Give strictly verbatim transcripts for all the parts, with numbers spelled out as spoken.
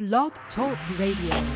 Blog Talk Radio.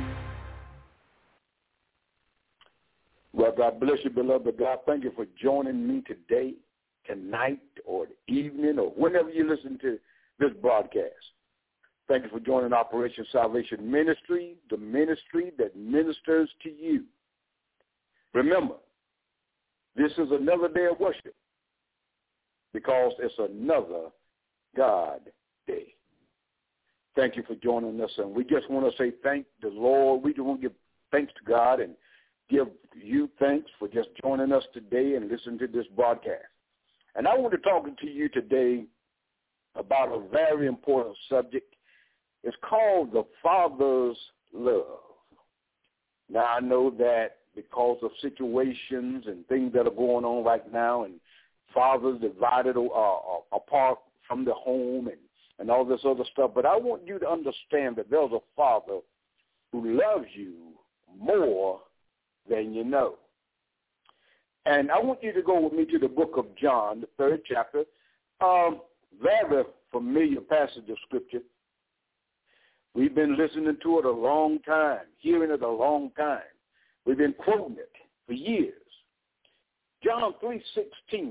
Well, God bless you, beloved God. Thank you for joining me today, tonight, or the evening, or whenever you listen to this broadcast. Thank you for joining Operation Salvation Ministry, the ministry that ministers to you. Remember, this is another day of worship because it's another God day. Thank you for joining us, and we just want to say thank the Lord. We just want to give thanks to God and give you thanks for just joining us today and listening to this broadcast. And I want to talk to you today about a very important subject. It's called the Father's love. Now, I know that because of situations and things that are going on right now, and fathers divided uh, apart from the home and, and all this other stuff, but I want you to understand that there's a Father who loves you more than you know. And I want you to go with me to the book of John, the third chapter. Um, very familiar passage of Scripture. We've been listening to it a long time, hearing it a long time. We've been quoting it for years. John three sixteen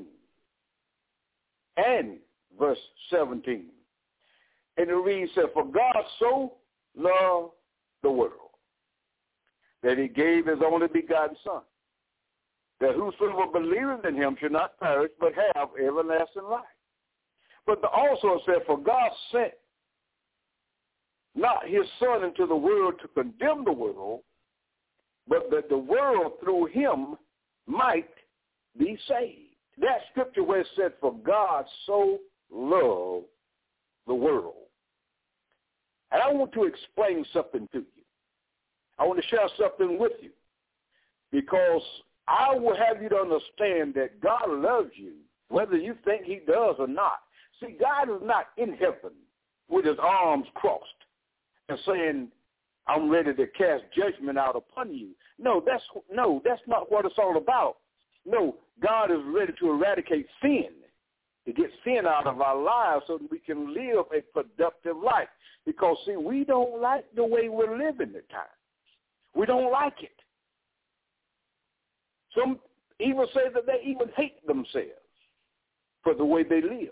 and verse seventeen. And it reads, "For God so loved the world that he gave his only begotten Son, that whosoever believeth in him should not perish, but have everlasting life." But the also said, "For God sent not his Son into the world to condemn the world, but that the world through him might be saved." That scripture where it said, "For God so loved the world." And I want to explain something to you. I want to share something with you, because I will have you to understand that God loves you, whether you think he does or not. See, God is not in heaven with his arms crossed and saying, "I'm ready to cast judgment out upon you." No, that's no, that's not what it's all about. No, God is ready to eradicate sin, to get sin out of our lives so that we can live a productive life. Because, see, we don't like the way we're living at times. We don't like it. Some even say that they even hate themselves for the way they live.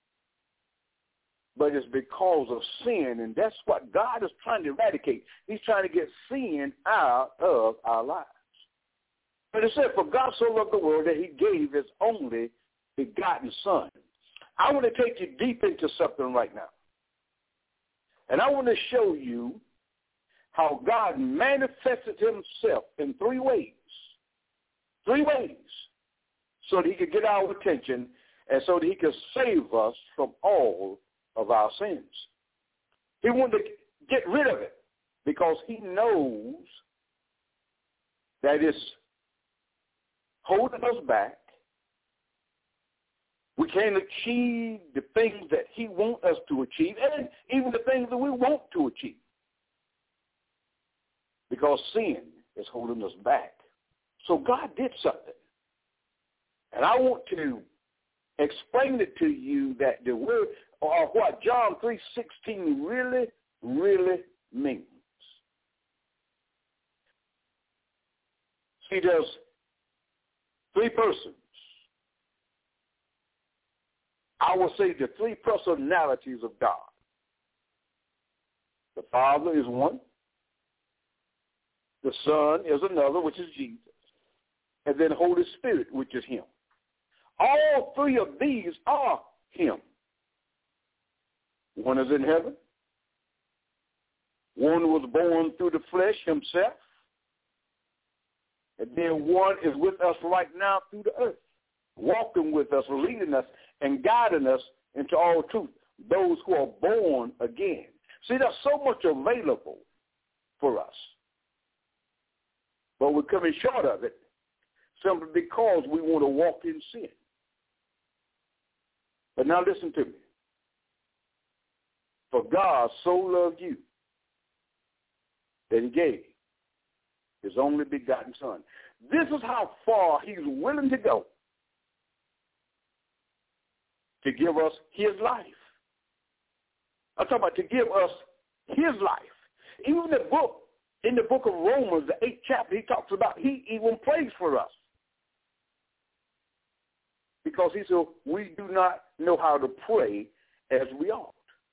But it's because of sin, and that's what God is trying to eradicate. He's trying to get sin out of our lives. But it said, "For God so loved the world that he gave his only begotten Son." I want to take you deep into something right now. And I want to show you how God manifested himself in three ways. Three ways. So that he could get our attention and so that he could save us from all of our sins. He wanted to get rid of it because he knows that it's holding us back. We can't achieve the things that he wants us to achieve, and even the things that we want to achieve, because sin is holding us back. So God did something. And I want to explain it to you that the word, or what John three sixteen really, really means. See, there's three persons. I will say the three personalities of God. The Father is one. The Son is another, which is Jesus. And then Holy Spirit, which is him. All three of these are him. One is in heaven. One was born through the flesh himself. And then one is with us right now through the earth, walking with us, leading us, and guiding us into all truth, those who are born again. See, there's so much available for us. But we're coming short of it simply because we want to walk in sin. But now listen to me. For God so loved you that he gave his only begotten Son. This is how far he's willing to go to give us his life. I'm talking about to give us his life. Even the book, in the book of Romans, the eighth chapter, he talks about, he even prays for us. Because he said, we do not know how to pray as we ought.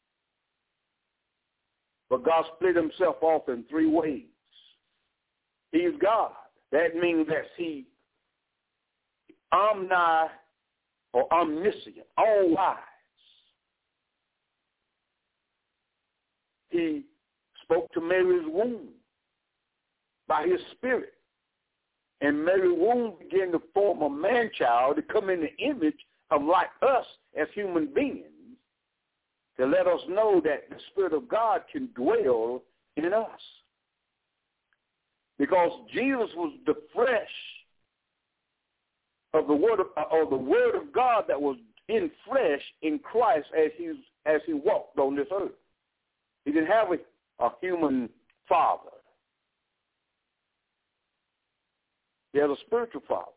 But God split himself off in three ways. He is God. That means that he omni or omniscient, all wise. He spoke to Mary's womb by his spirit. And Mary's womb began to form a man-child to come in the image of like us as human beings, to let us know that the Spirit of God can dwell in us. Because Jesus was the flesh of the word of, or the word of God that was in flesh in Christ as he as he walked on this earth. He didn't have a, a human father. He has a spiritual father.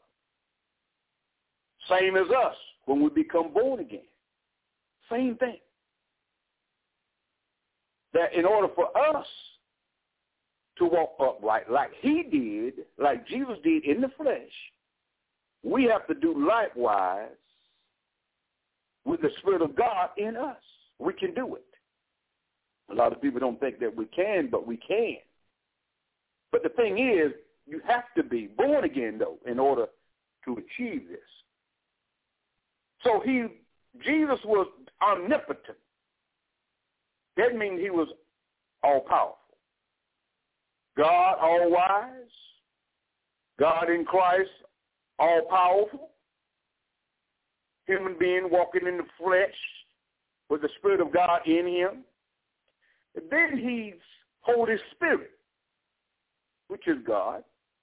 Same as us when we become born again. Same thing. That in order for us to walk upright like he did, like Jesus did in the flesh, we have to do likewise with the Spirit of God in us. We can do it. A lot of people don't think that we can, but we can. But the thing is, you have to be born again, though, in order to achieve this. So he, Jesus was omnipotent. That means he was all-powerful. God, all-wise. God in Christ, all-powerful. Human being walking in the flesh with the Spirit of God in him. And then he's Holy Spirit, which is God,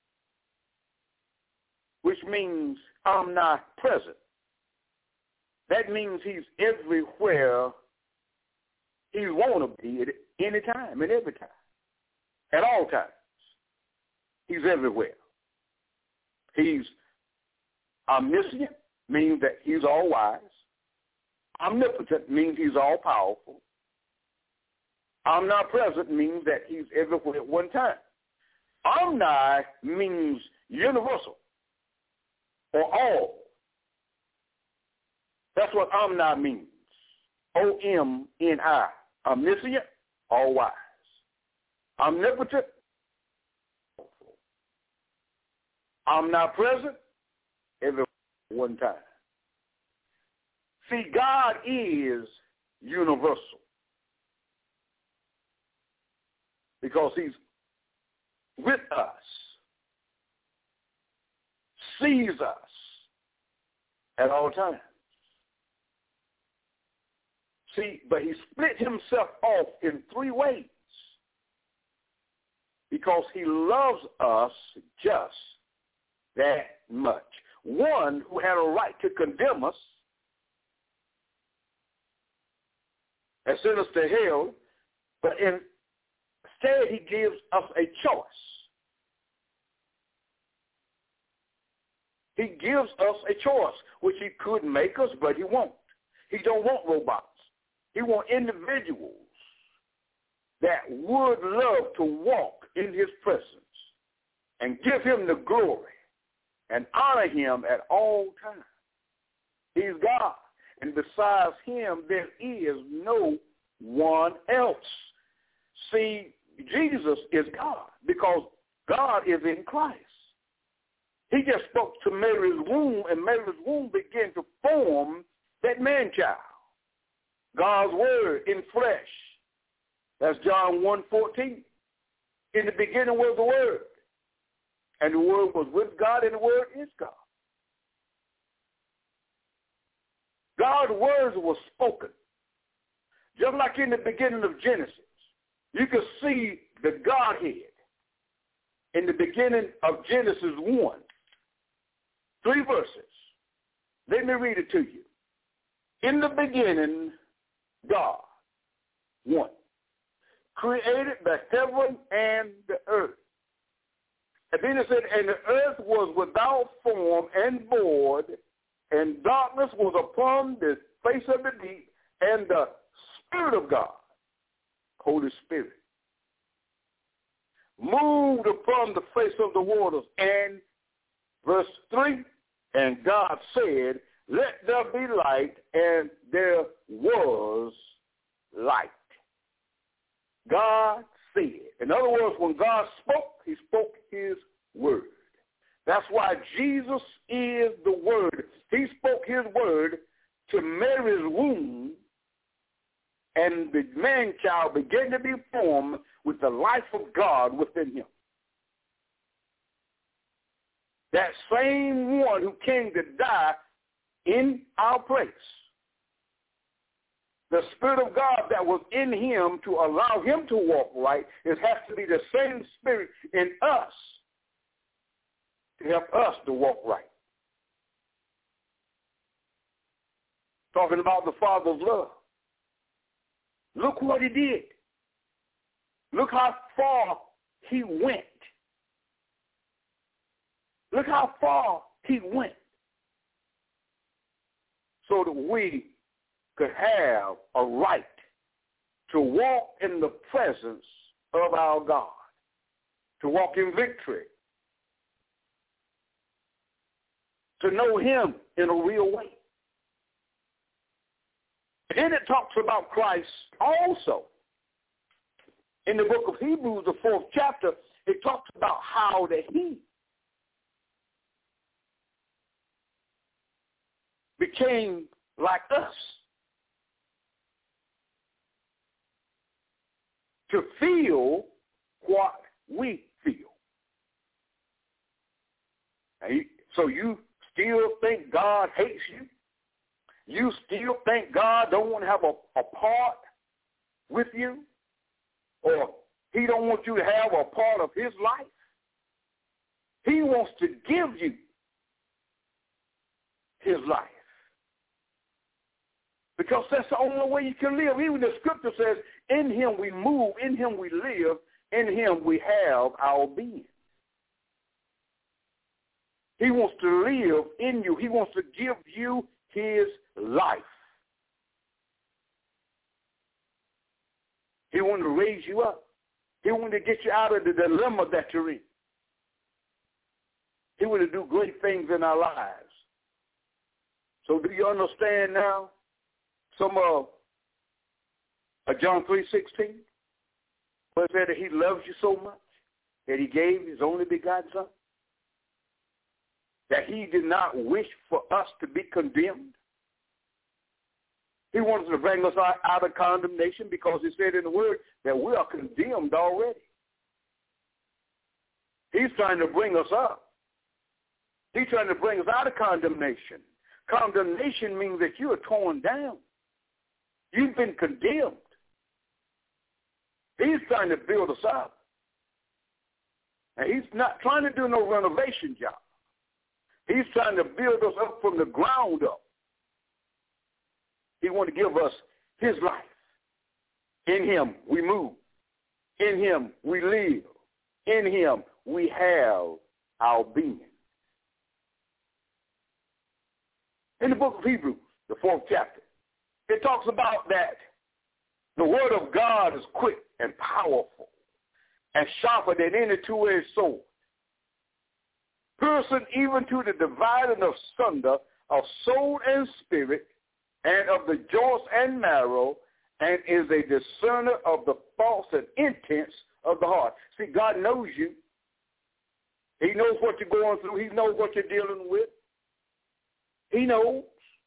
which means omnipresent. That means he's everywhere he want to be at any time and every time, at all times. He's everywhere. He's omniscient, means that he's all wise. Omnipotent means he's all powerful. Omnipresent means that he's everywhere at one time. Omni means universal or all. That's what omni means. O M N I. Omniscient, all wise. Omnipotent, omnipresent, every one time. See, God is universal because he's with us, sees us at all times. See, but he split himself off in three ways because he loves us just that much. One, who had a right to condemn us and send us to hell, but instead he gives us a choice. He gives us a choice, which he could make us, but he won't. He don't want robots. He wants individuals that would love to walk in his presence and give him the glory and honor him at all times. He's God. And besides him, there is no one else. See, Jesus is God because God is in Christ. He just spoke to Mary's womb, and Mary's womb began to form that man-child. God's word in flesh. That's John one fourteen. In the beginning was the Word, and the Word was with God, and the Word is God. God's words were spoken. Just like in the beginning of Genesis, you could see the Godhead in the beginning of Genesis one. Three verses. Let me read it to you. In the beginning, God, one, created the heaven and the earth. And then it said, and the earth was without form and void, and darkness was upon the face of the deep, and the Spirit of God Holy Spirit, moved upon the face of the waters. And verse three, and God said, let there be light, and there was light. God said. In other words, when God spoke, he spoke his word. That's why Jesus is the word. He spoke his word to Mary's womb, and the man-child began to be formed with the life of God within him. That same one who came to die in our place. The Spirit of God that was in him to allow him to walk right, it has to be the same Spirit in us to help us to walk right. Talking about the Father's love. Look what he did. Look how far he went. Look how far he went so that we could have a right to walk in the presence of our God, to walk in victory, to know him in a real way. And then it talks about Christ also. In the book of Hebrews, the fourth chapter, it talks about how that he became like us to feel what we feel. So you still think God hates you? You still think God don't want to have a, a part with you? Or he don't want you to have a part of his life? He wants to give you his life. Because that's the only way you can live. Even the scripture says, in him we move, in him we live, in him we have our being. He wants to live in you. He wants to give you his life. He wants to raise you up. He wants to get you out of the dilemma that you're in. He wants to do great things in our lives. So do you understand now some of uh, John three sixteen? Where it said that he loves you so much that he gave his only begotten son? That he did not wish for us to be condemned. He wanted to bring us out, out of condemnation because he said in the word that we are condemned already. He's trying to bring us up. He's trying to bring us out of condemnation. Condemnation means that you are torn down. You've been condemned. He's trying to build us up. And he's not trying to do no renovation job. He's trying to build us up from the ground up. He wants to give us his life. In him we move. In him we live. In him we have our being. In the book of Hebrews, the fourth chapter, it talks about that the word of God is quick and powerful and sharper than any two-edged sword, piercing even to the dividing of sunder of soul and spirit and of the joints and marrow, and is a discerner of the thoughts and intents of the heart. See, God knows you. He knows what you're going through. He knows what you're dealing with. He knows.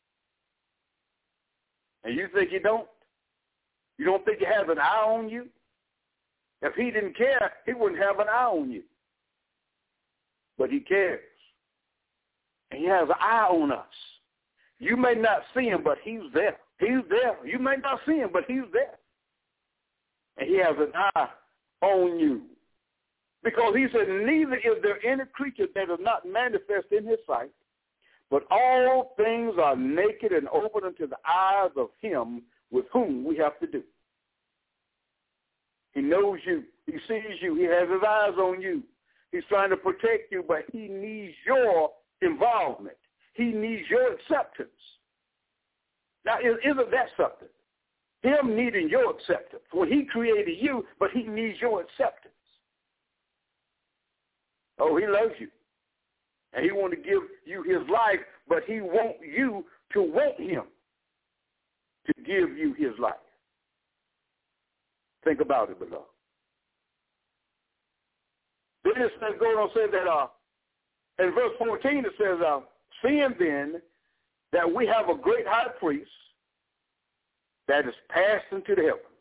And you think you don't? You don't think he has an eye on you? If he didn't care, he wouldn't have an eye on you. But he cares. And he has an eye on us. You may not see him, but he's there. He's there. You may not see him, but he's there. And he has an eye on you. Because he said, neither is there any creature that is not manifest in his sight, but all things are naked and open unto the eyes of him with whom we have to do. He knows you. He sees you. He has his eyes on you. He's trying to protect you, but he needs your involvement. He needs your acceptance. Now, isn't that something? Him needing your acceptance. Well, he created you, but he needs your acceptance. Oh, he loves you. And he wants to give you his life, but he wants you to want him to give you his life. Think about it, beloved. Then it says, goes on to say that uh, in verse fourteen it says, uh, seeing then that we have a great high priest that is passed into the heavens,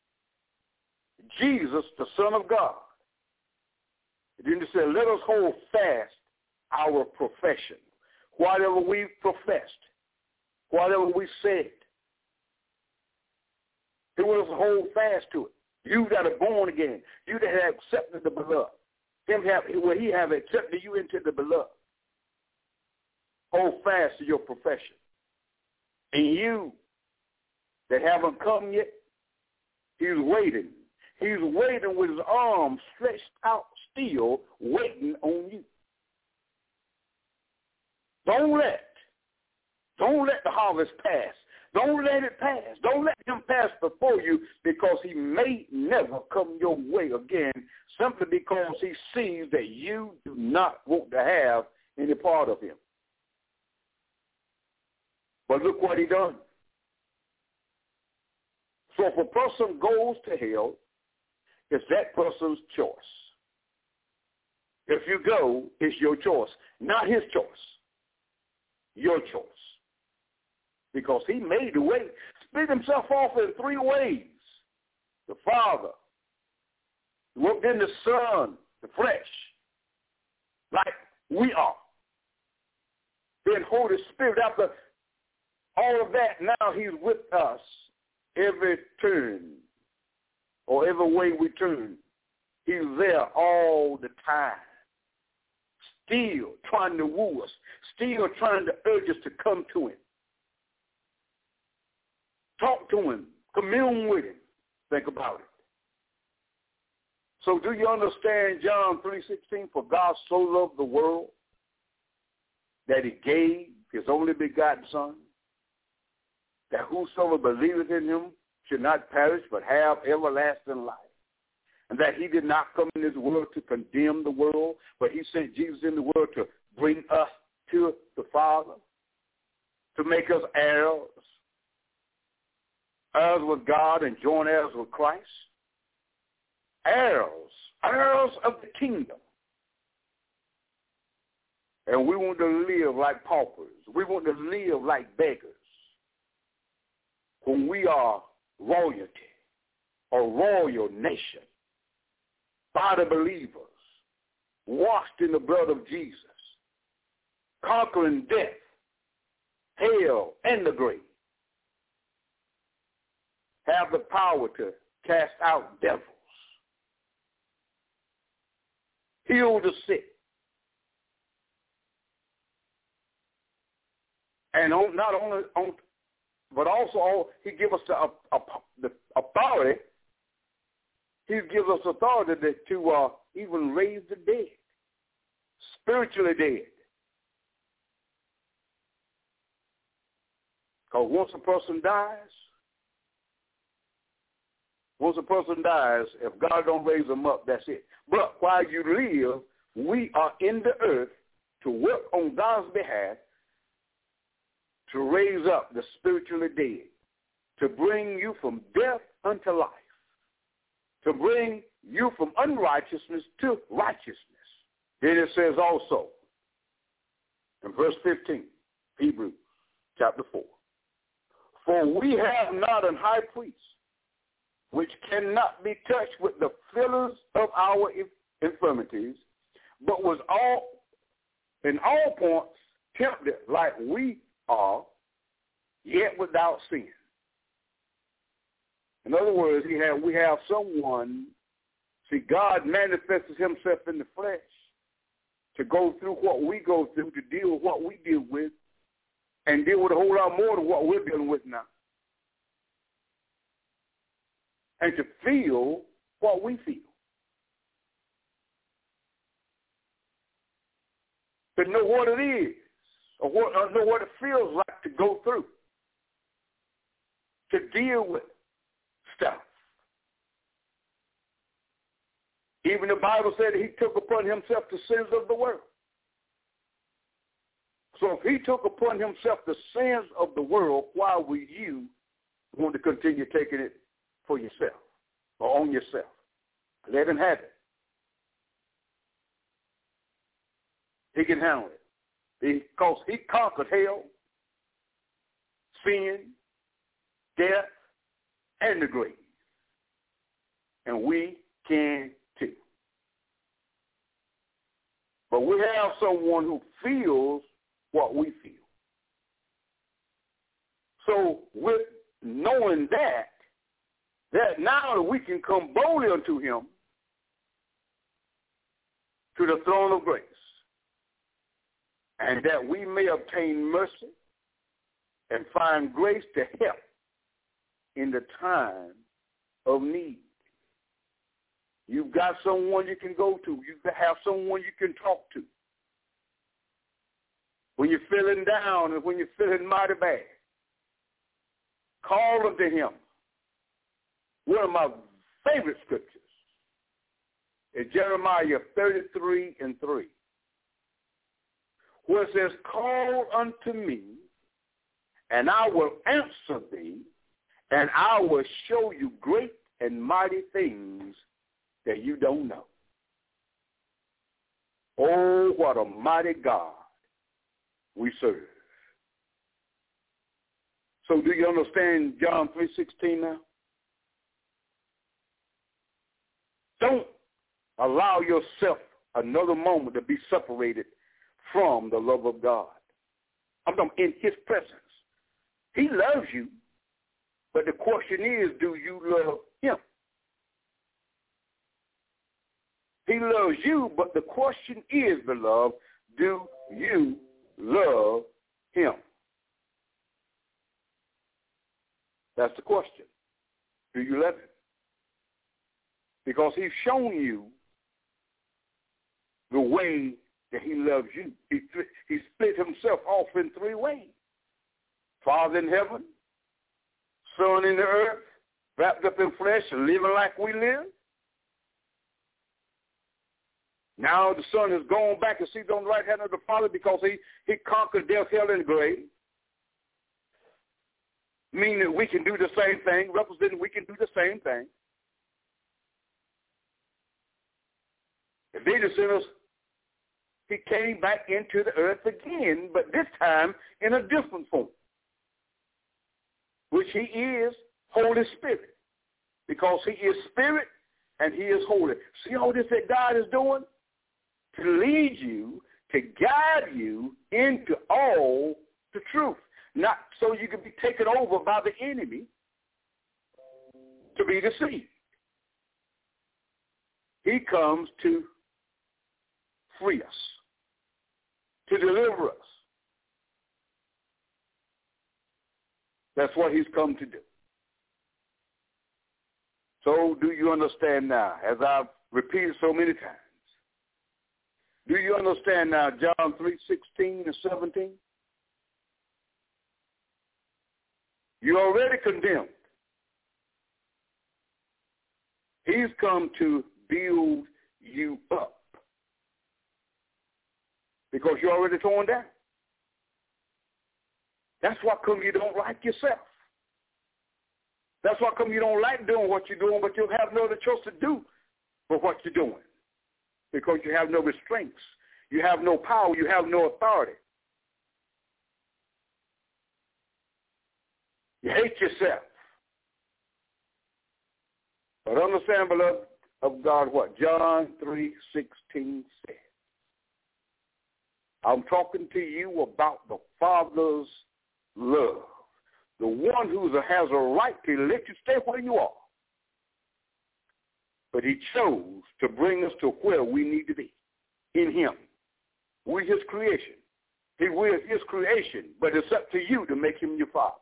Jesus, the Son of God. Then it said, let us hold fast our profession. Whatever we professed, whatever we said, he wants us to hold fast to it. You that are born again, you that have accepted the beloved, him have, well, he have accepted you into the beloved. Hold fast to your profession. And you that haven't come yet, he's waiting. He's waiting with his arms stretched out still, waiting on you. Don't let, don't let the harvest pass. Don't let it pass. Don't let him pass before you, because he may never come your way again, simply because he sees that you do not want to have any part of him. But look what he done. So if a person goes to hell, it's that person's choice. If you go, it's your choice, not his choice. Your choice. Because he made the way, split himself off in three ways. The Father, worked in the Son, the flesh, like we are. Then Holy Spirit, after all of that, now he's with us every turn, or every way we turn. He's there all the time, still trying to woo us, still trying to urge us to come to him. Talk to him. Commune with him. Think about it. So do you understand John three sixteen? For God so loved the world that he gave his only begotten Son, that whosoever believeth in him should not perish but have everlasting life. And that he did not come in this world to condemn the world, but he sent Jesus in the world to bring us to the Father, to make us heirs, heirs with God and joint heirs with Christ. Heirs, heirs of the kingdom. And we want to live like paupers. We want to live like beggars. When we are royalty, a royal nation, by the believers, washed in the blood of Jesus, conquering death, hell, and the grave, have the power to cast out devils, heal the sick, and on, not only on, but also he gives us the, uh, uh, the authority. He gives us authority to, to uh, even raise the dead, spiritually dead. Because once a person dies, once a person dies, if God don't raise them up, that's it. But while you live, we are in the earth to work on God's behalf to raise up the spiritually dead, to bring you from death unto life, to bring you from unrighteousness to righteousness. Then it says also in verse fifteen, Hebrews chapter four, for we have not an high priest which cannot be touched with the feelings of our infirmities, but was all in all points tempted like we are, yet without sin. In other words, he have, we have someone, see, God manifests himself in the flesh to go through what we go through, to deal with what we deal with, and deal with a whole lot more than what we're dealing with now. And to feel what we feel. To know what it is, or, what, or know what it feels like to go through, to deal with stuff. Even the Bible said he took upon himself the sins of the world. So if he took upon himself the sins of the world, why would you want to continue taking it for yourself or on yourself? Let him have it. He can handle it. Because he conquered hell, sin, death, and the grave. And we can too. But we have someone who feels what we feel. So with knowing that, that now that we can come boldly unto him to the throne of grace, and that we may obtain mercy and find grace to help in the time of need. You've got someone you can go to. You have someone you can talk to. When you're feeling down and when you're feeling mighty bad, call unto him. One of my favorite scriptures is Jeremiah thirty-three and three, where it says, call unto me, and I will answer thee, and I will show you great and mighty things that you don't know. Oh, what a mighty God we serve. So do you understand John three sixteen now? Don't allow yourself another moment to be separated from the love of God. I'm talking in his presence. He loves you, but the question is, do you love him? He loves you, but the question is, beloved, do you love him? That's the question. Do you love him? Because he's shown you the way that he loves you. He, he split himself off in three ways. Father in heaven, Son in the earth, wrapped up in flesh and living like we live. Now the Son has gone back and seated on the right hand of the Father because he, he conquered death, hell, and the grave. Meaning that we can do the same thing, representing we can do the same thing. And then the sinners, he came back into the earth again, but this time in a different form, which he is Holy Spirit, because he is Spirit and he is holy. See all this that God is doing? To lead you, to guide you into all the truth, not so you can be taken over by the enemy to be deceived. He comes to free us, to deliver us. That's what he's come to do. So do you understand now, as I've repeated so many times, do you understand now John three sixteen and seventeen? You're already condemned. He's come to build you up because you're already torn down. That's why come you don't like yourself. That's why come you don't like doing what you're doing, but you have no other choice to do but what you're doing, because you have no restraints. You have no power. You have no authority. You hate yourself. But understand, beloved of God, what John three sixteen said. I'm talking to you about the Father's love, the one who has a right to let you stay where you are. But he chose to bring us to where we need to be, in him. We're his creation. He will his creation, but it's up to you to make him your Father.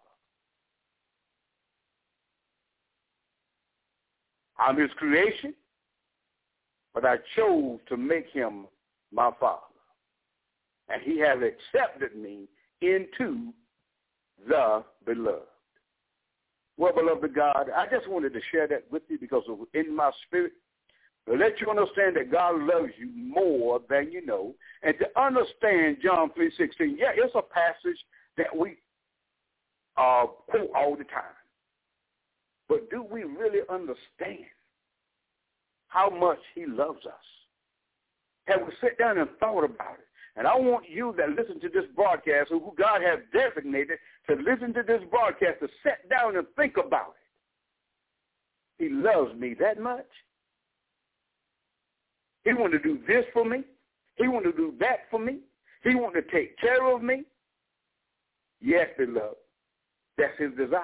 I'm his creation, but I chose to make him my Father. And he has accepted me into the beloved. Well, beloved God, I just wanted to share that with you because of in my spirit, to let you understand that God loves you more than you know, and to understand John three sixteen. Yeah, it's a passage that we uh, quote all the time. But do we really understand how much he loves us? Have we sat down and thought about it? And I want you that listen to this broadcast, who God has designated to listen to this broadcast, to sit down and think about it. He loves me that much. He wants to do this for me. He wants to do that for me. He wants to take care of me. Yes, beloved, that's his desire.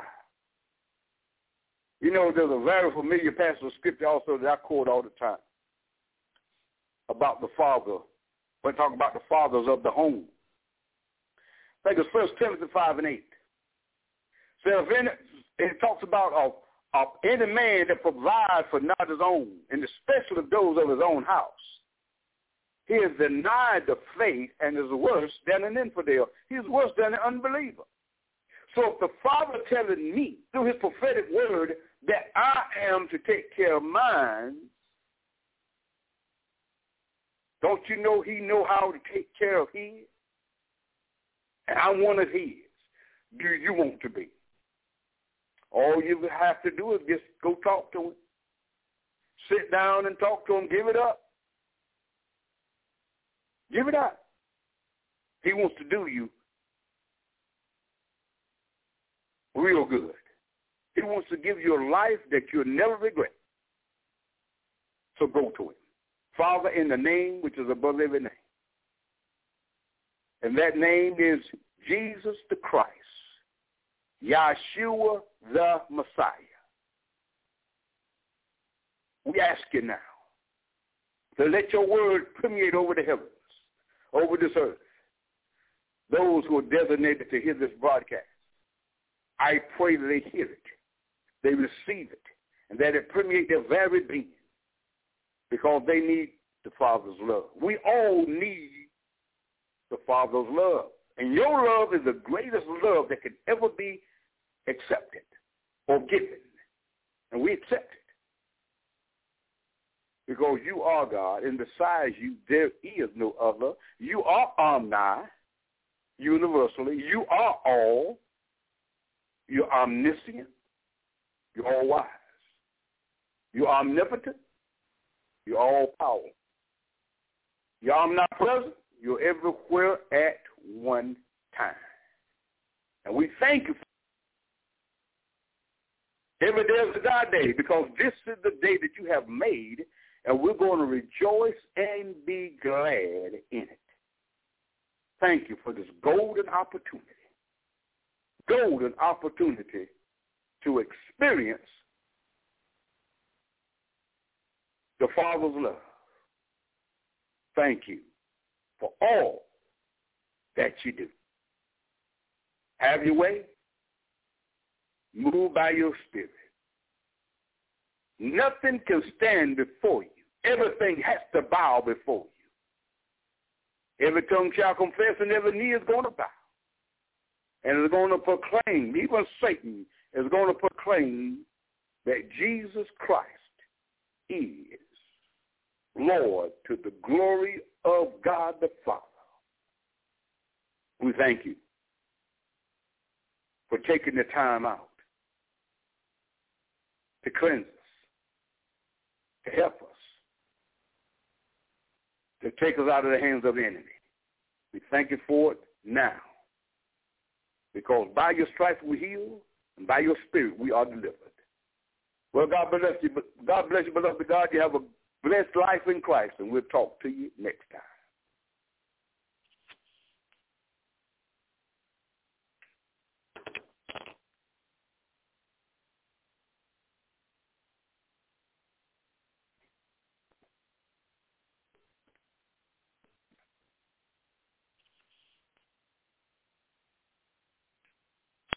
You know, there's a very familiar passage of scripture also that I quote all the time about the father. We're talking about the fathers of the home. I think it's First Timothy five and eight. So if any, it talks about uh, uh, any man that provides for not his own, and especially those of his own house, he is denied the faith and is worse than an infidel. He's worse than an unbeliever. So if the Father telling me through his prophetic word that I am to take care of mine, don't you know he know how to take care of his? And I'm one of his. Do you want to be? All you have to do is just go talk to him. Sit down and talk to him. Give it up. Give it up. He wants to do you real good. He wants to give you a life that you'll never regret. So go to him. Father, in the name which is above every name. And that name is Jesus the Christ, Yahshua the Messiah. We ask you now to let your word permeate over the heavens, over this earth. Those who are designated to hear this broadcast, I pray that they hear it, they receive it, and that it permeate their very being, because they need the Father's love. We all need the Father's love. And your love is the greatest love that can ever be accepted or given. And we accept it. Because you are God, and besides you, there is no other. You are omni, universally. You are all. You're omniscient. You're all wise. You're omnipotent. You're all powerful. You're omnipresent. You're everywhere at one time. And we thank you for every day is a God day, because this is the day that you have made, and we're going to rejoice and be glad in it. Thank you for this golden opportunity, golden opportunity to experience the Father's love. Thank you for all that you do. Have your way. Move by your spirit. Nothing can stand before you. Everything has to bow before you. Every tongue shall confess and every knee is going to bow. And is going to proclaim, even Satan is going to proclaim that Jesus Christ is Lord, to the glory of God the Father. We thank you for taking the time out to cleanse us, to help us, to take us out of the hands of the enemy. We thank you for it now, because by your stripes we heal, and by your spirit we are delivered. Well, God bless you. God bless you, beloved God. You have a blessed life in Christ, and we'll talk to you next time.